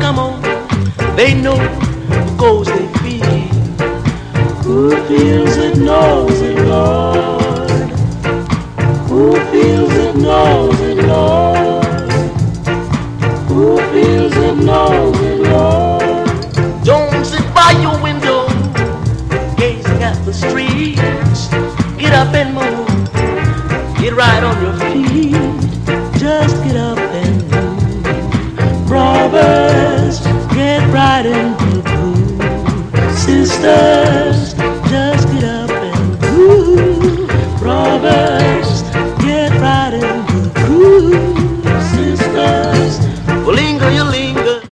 come on, they know who goes they feel. Who feels it knows